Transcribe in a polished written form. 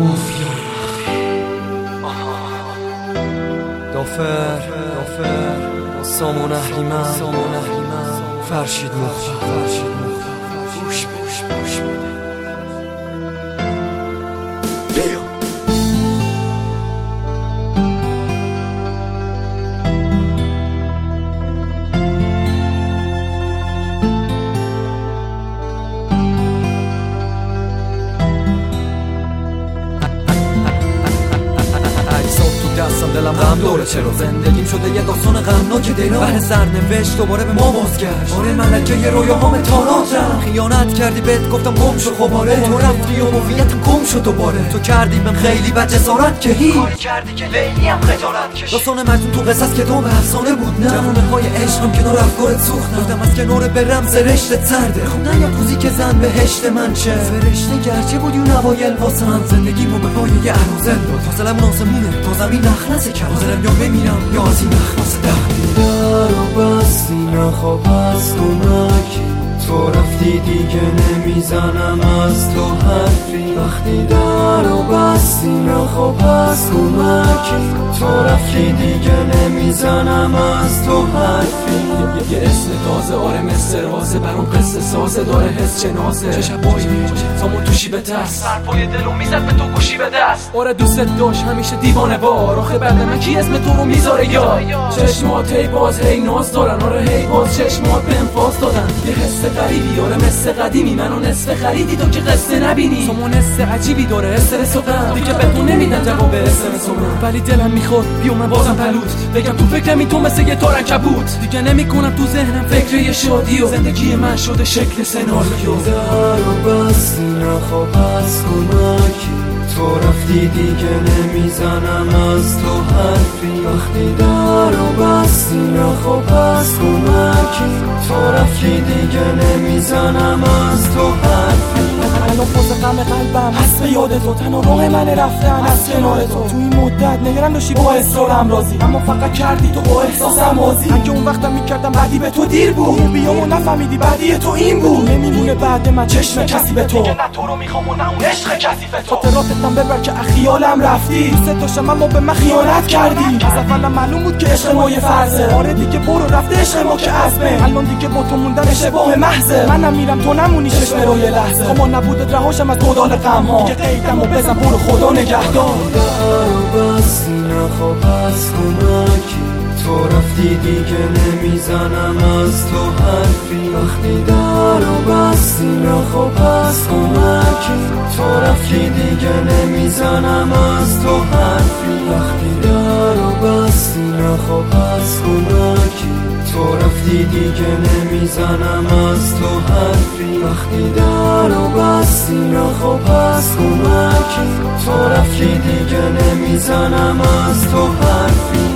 مافیای دافر سامان اهریمن فرشید مخفی گوش بده دستم دلم غم دوره، چرا زندگیم شده یه داستان غمناک دینا. بحر سرنوشت دوباره به ما بازگشت. آره ملکه ی رویاهام تاراج رفت. خیانت کردی بهت گفتم گم شو، خب آره تو رفتی و هویتم گم شد دوباره. تو کردی من خیلی بد جسارت که هیچ کاری کردی که لیلی هم خجالت کشید. داستان مجنون تو قصص که تو به افسانه بود نه. جوونه های عشقم کنار افکارت سوختم. گفتم از کنار برم زرشتت سرده. خوندن یا کوزی که زن بهشت من چه فرشته گرچه بودی و نوایل واسه من زندگیمو به پای یه عروزل داد. فاصلمون آسمونه تا زمین نخلصه کرد. حاضرم یا بمیرم یا از این نخلصه وقتی در و بستی نخواب از کمکی، تو رفتی دیگه نمیزنم از تو حرفی. وقتی در و بستی نخواب از کمکی، تو رفتی دیگه نمیزنم از تو حرفی. یه اسم تازه آره مثل رازه، برام قصه سازه داره حس جنازه. چه شبایی سامون توشی به دست، سرپای دلو میزد به تو گوشی به دست. آره دوست داشت همیشه دیوانه وار، آخه بعد من کی اسم تو رو میذاره یاد. چشمات هی باز هی ناز دارن، آره هی باز چشمات به انفاس دادن. یه حس غریبی آره مثل قدیمی، منو نصف خریدی تو که قصه نبینی. سامون حس عجیبی داره استرس و غم، دیگه به تو نمیدن جواب اسمس و من. ولی دلم میخواد بیام من بازم پلوت بگم تو فکرم این تو مثل یه تار عنکبوت. دیگه نمیکنم تو ذهنم فکر یه شادی و زندگی من شده شکل سناریو. در و بستی نخواب از کمکی، تو رفتی دیگه نمیزنم از تو حرفی. وقتی در و بستی نخواب از کمکی، تو رفتی دیگه نمیزنم از تو حرفی. الان پوز غم قلبم هست به یاد تو، تنها راه من رفتن از کنار تو. تو این مدت نگران داشتی با اصرارم راضی، اما فقط کردی تو با احساسم بازی. اگه اون وقتم میکردم بعدی به تو دیر بود، اون بیامو نفهمیدی بعدی تو این بود. نمیمونه بعد من چشم کسی به تو، دیگه نه تو رو میخوام و نه اون عشق کثیف تو. خاطراتتم ببر که اخیالم رفتی، دوست داشتم اما به من خیانت کردی. از اولم معلوم بود که عشق ما یه فرضه، آره دیگه برو رفته عشق ما که عزمه. الان دیگه با تو موندن اشتباه محضه، منم میرم تو نمونی چشم رو یه لحظه. خب نبوده رهاشم از گودال غم ها، دیگه قیدمو بزن برو خدا نگهدار. در و بستی نخواب از کمکی، تو رفتی دیگه نمیزنم از تو حرفی. وقتی در و بستی نخواب از کمکی، تو رفتی دیگه نمیزنم از تو حرفی. وقتی در و بستی نخواب از کمکی، تو رفتی دیگه نمیزنم از تو حرفی. وقتی در و بستی نخواب از کمکی، تو رفتی دیگه نمیزنم از تو حرفی.